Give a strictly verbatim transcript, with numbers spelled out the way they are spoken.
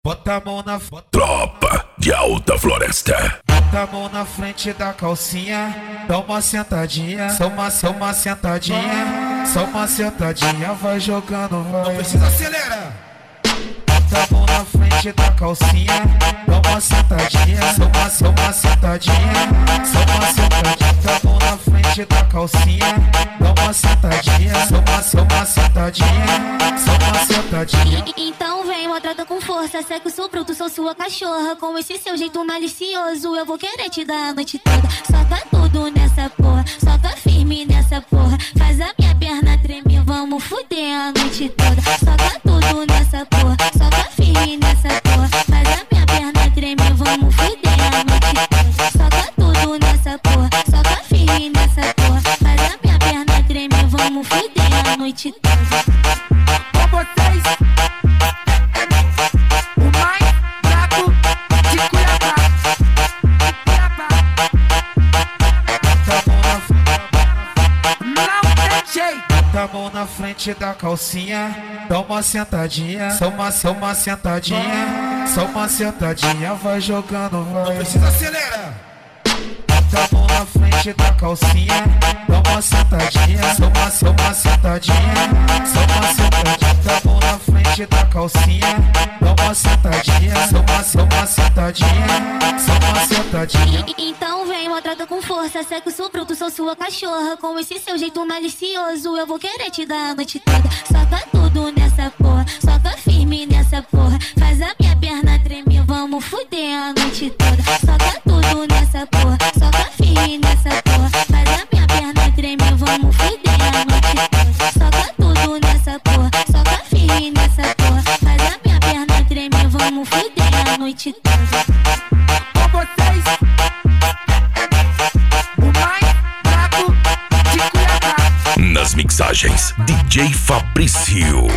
Bota a mão na Tropa de Alta Floresta. Bota a mão na frente da calcinha, dá uma sentadinha, só uma, só uma sentadinha, só uma sentadinha, vai jogando, vai. Não precisa acelerar. Bota a mão na frente da calcinha, dá uma sentadinha, só uma, só uma sentadinha, só uma sentadinha. Bota a mão na frente da calcinha, dá uma sentadinha, só uma, só uma sentadinha, só uma sentadinha. Então vem, maltrata com força, sei que eu sou bruto, sou sua cachorra. Com esse seu jeito malicioso, eu vou querer te dar a noite toda. Soca tudo nessa porra, soca firme nessa porra. Faz a minha perna tremer, vamos fuder a noite toda. Soca tudo nessa porra, soca firme nessa porra. Faz a minha perna tremer, vamos fuder a noite toda. Soca tudo nessa porra, soca firme nessa porra. Faz a minha perna tremer, vamos fuder a noite toda. Com vocês, o mais fraco de Cuiabá. Não tem jeito. Bota a mão na frente da calcinha, dá uma sentadinha, só uma, só uma sentadinha, só uma sentadinha, vai jogando, vai. Não precisa acelerar. Bota a mão na frente da calcinha, dá uma sentadinha, só uma, só uma sentadinha, só uma sentadinha. Bota a mão na frente da calcinha, dá uma sentadinha, só uma, só uma sentadinha, só uma sentadinha. Então vem, maltrata com força, sei que eu sou bruto, sou sua cachorra. Com esse seu jeito malicioso, eu vou querer te dar a noite toda. Soca tudo nessa porra, soca firme nessa porra. Faz a minha perna tremer, vamos fuder a noite toda. Soca tudo nessa porra, soca firme nessa porra. Faz a minha perna tremer, vamos fuder a noite toda. Soca tudo nessa porra, soca firme nessa porra. Faz a minha perna tremer, vamos fuder a noite toda. Com vocês, o mais fraco de Cuiabá. Nas mixagens, D J Fabrício.